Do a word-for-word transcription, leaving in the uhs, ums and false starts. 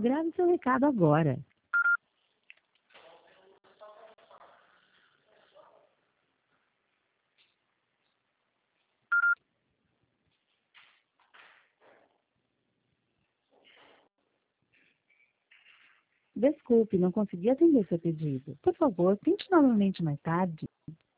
Grave seu recado agora. Desculpe, não consegui atender seu pedido. Por favor, tente novamente mais tarde.